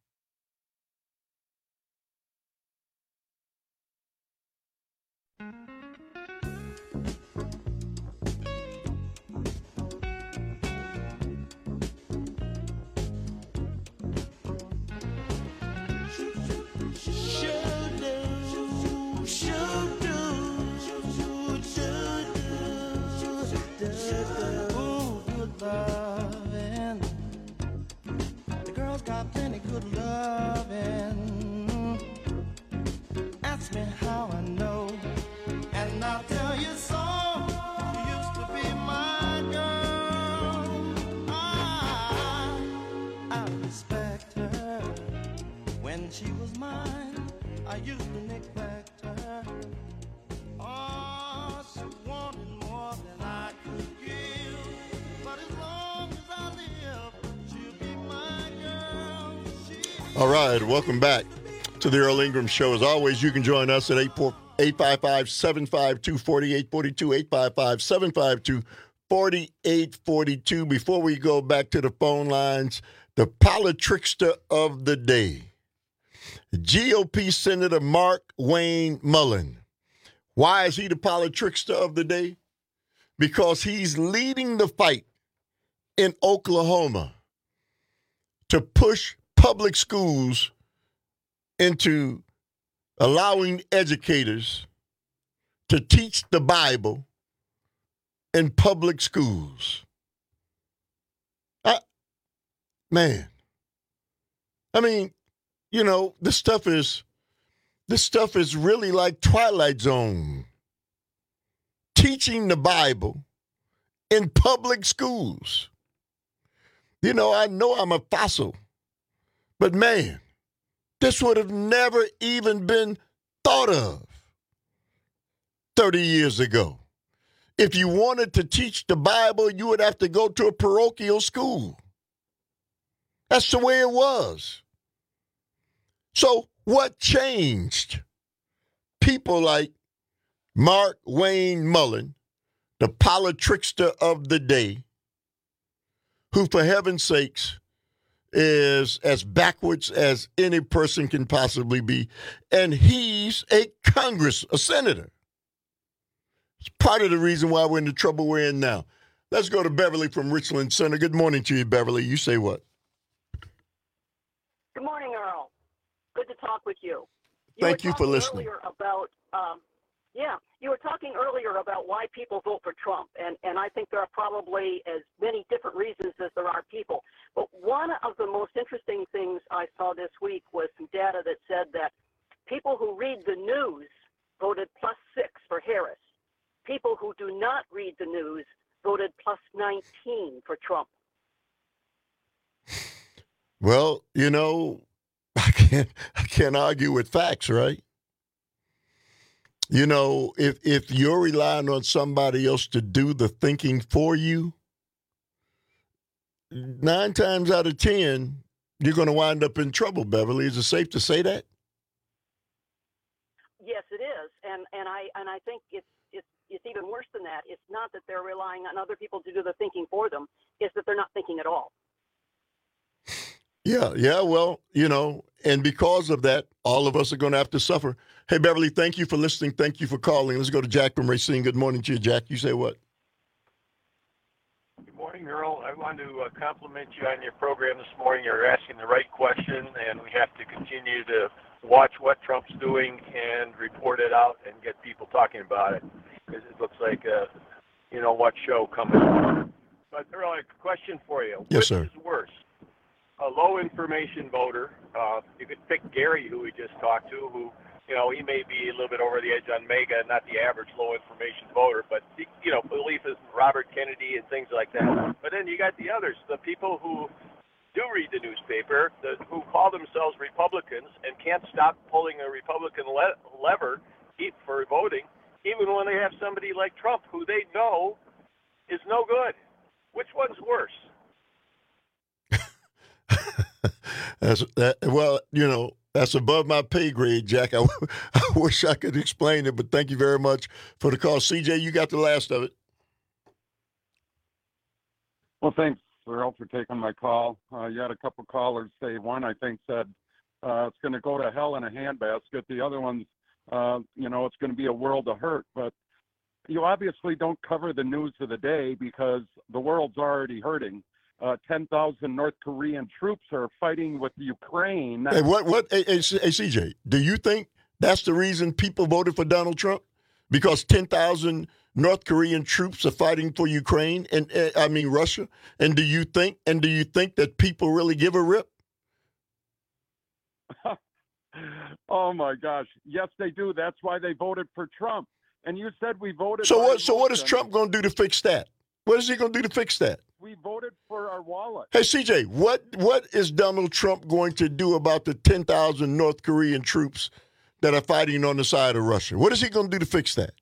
The girls got plenty good loving. Ask me how I know, and I'll tell you so. You used to be my girl. I, I respect her when she was mine. I used to neglect her. Oh, she wanted more than I could give. But as long as I live, she'll be my girl. All right, welcome back to the Earl Ingram Show. As always, you can join us at eight five five, seven five two, four eight four two, eight five five, seven five two, four eight four two. Before we go back to the phone lines, the politrickster of the day, G O P Senator Mark Wayne Mullen. Why is he the politrickster of the day? Because he's leading the fight in Oklahoma to push public schools into allowing educators to teach the Bible in public schools. I, man, I mean, you know, this stuff is this stuff is really like Twilight Zone. Teaching the Bible in public schools. You know, I know I'm a fossil, but man, this would have never even been thought of thirty years ago. If you wanted to teach the Bible, you would have to go to a parochial school. That's the way it was. So what changed? People like Mark Wayne Mullen, the politrickster of the day, who, for heaven's sakes, is as backwards as any person can possibly be. And he's a Congress, a senator. It's part of the reason why we're in the trouble we're in now. Let's go to Beverly from Richland Center. Good morning to you, Beverly. You say what? Good morning, Earl. Good to talk with you. you Thank you for listening. Earlier about, um, yeah, you were talking earlier about why people vote for Trump, and, and I think there are probably as many different reasons as there are people. But one of the most interesting things I saw this week was some data that said that people who read the news voted plus six for Harris. People who do not read the news voted plus nineteen for Trump. Well, you know, I can't I can't argue with facts, right? You know, if if you're relying on somebody else to do the thinking for you, nine times out of ten, you're going to wind up in trouble, Beverly. Is it safe to say that? Yes, it is, and and I and I think it's it's it's even worse than that. It's not that they're relying on other people to do the thinking for them; it's that they're not thinking at all. Yeah, yeah. Well, you know, and because of that, all of us are going to have to suffer. Hey, Beverly, thank you for listening. Thank you for calling. Let's go to Jack from Racine. Good morning to you, Jack. You say what? Good morning. morning, Earl. I want to uh, compliment you on your program this morning. You're asking the right question, and we have to continue to watch what Trump's doing and report it out and get people talking about it, because it looks like a, you know, what show coming. But Earl, a question for you. Yes, Which sir. is worse, a low information voter? Uh, you could pick Gary, who we just talked to, who, you know, he may be a little bit over the edge on MAGA, not the average low information voter, but, you know, belief is Robert Kennedy and things like that. But then you got the others, the people who do read the newspaper, the, who call themselves Republicans and can't stop pulling a Republican le- lever for voting, even when they have somebody like Trump, who they know is no good. Which one's worse? That's, that, well, you know, that's above my pay grade, Jack. I, I wish I could explain it, but thank you very much for the call. C J, you got the last of it. Well, thanks, Earl, for taking my call. Uh, you had a couple callers say, one, I think, said uh, it's going to go to hell in a handbasket. The other one's, uh, you know, it's going to be a world of hurt. But you obviously don't cover the news of the day because the world's already hurting. Uh, ten thousand North Korean troops are fighting with Ukraine. Hey, what, what, hey, hey, hey, C J, do you think that's the reason people voted for Donald Trump? Because ten thousand North Korean troops are fighting for Ukraine and, uh, I mean, Russia? And do you think, and do you think that people really give a rip? Oh my gosh. Yes, they do. That's why they voted for Trump. And you said we voted. So by what, so what is emotion. Trump going to do to fix that? What is he going to do to fix that? We voted for our wallet. Hey, C J, what what is Donald Trump going to do about the ten thousand North Korean troops that are fighting on the side of Russia? What is he going to do to fix that?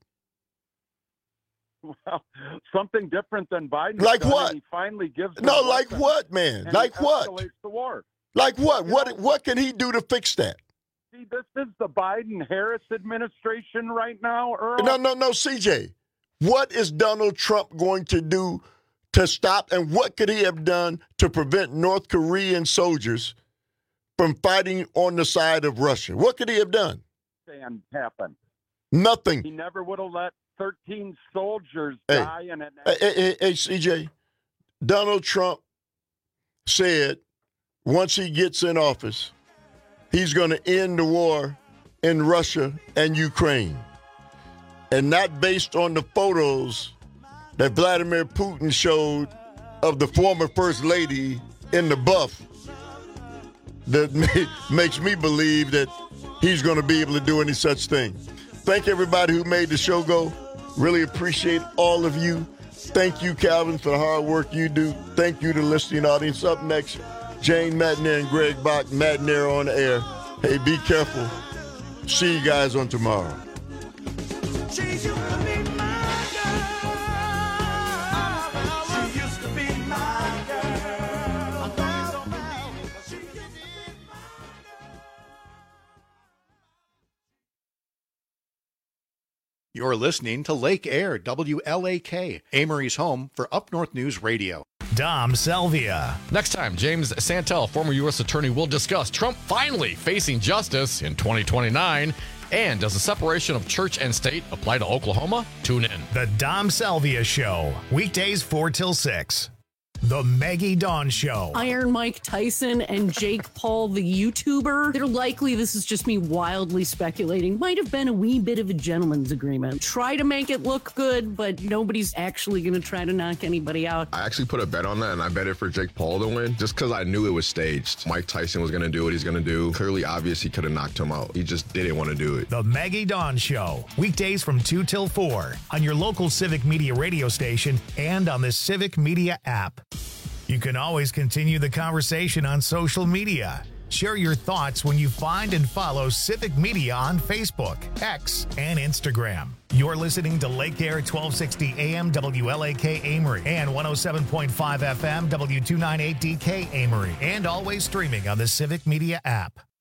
Well, something different than Biden. Like done, what? and He finally gives them No, like weapons, what, man? and Like he what? escalates the war. Like what? You What know- what can he do to fix that? See, this is the Biden-Harris administration right now, Earl. No, no, no, C J. What is Donald Trump going to do to stop, and what could he have done to prevent North Korean soldiers from fighting on the side of Russia? What could he have done? And happen. Nothing. He never would have let thirteen soldiers Hey, die in an Hey, hey, hey, hey, C J, Donald Trump said once he gets in office, he's going to end the war in Russia and Ukraine. And not based on the photos that Vladimir Putin showed of the former First Lady in the buff that ma- makes me believe that he's going to be able to do any such thing. Thank everybody who made the show go. Really appreciate all of you. Thank you, Calvin, for the hard work you do. Thank you to the listening audience. Up next, Jane Matner and Greg Bach, Matner on the air. Hey, be careful. See you guys on tomorrow. You're listening to Lake Air, W L A K, Amory's home for Up North News Radio. Dom Salvia. Next time, James Santel, former U S attorney, will discuss Trump finally facing justice in twenty twenty-nine. And does the separation of church and state apply to Oklahoma? Tune in. The Dom Salvia Show. Weekdays four till six. The Maggie Dawn Show. Iron Mike Tyson and Jake Paul, the YouTuber. They're likely, this is just me wildly speculating, might have been a wee bit of a gentleman's agreement. Try to make it look good, but nobody's actually going to try to knock anybody out. I actually put a bet on that, and I bet it for Jake Paul to win, just because I knew it was staged. Mike Tyson was going to do what he's going to do. Clearly obvious he could have knocked him out. He just didn't want to do it. The Maggie Dawn Show. Weekdays from two till four on your local Civic Media radio station and on the Civic Media app. You can always continue the conversation on social media. Share your thoughts when you find and follow Civic Media on Facebook, X, and Instagram. You're listening to Lake Air twelve sixty A M W L A K Amory and one oh seven point five F M W two ninety-eight D K Amory, and always streaming on the Civic Media app.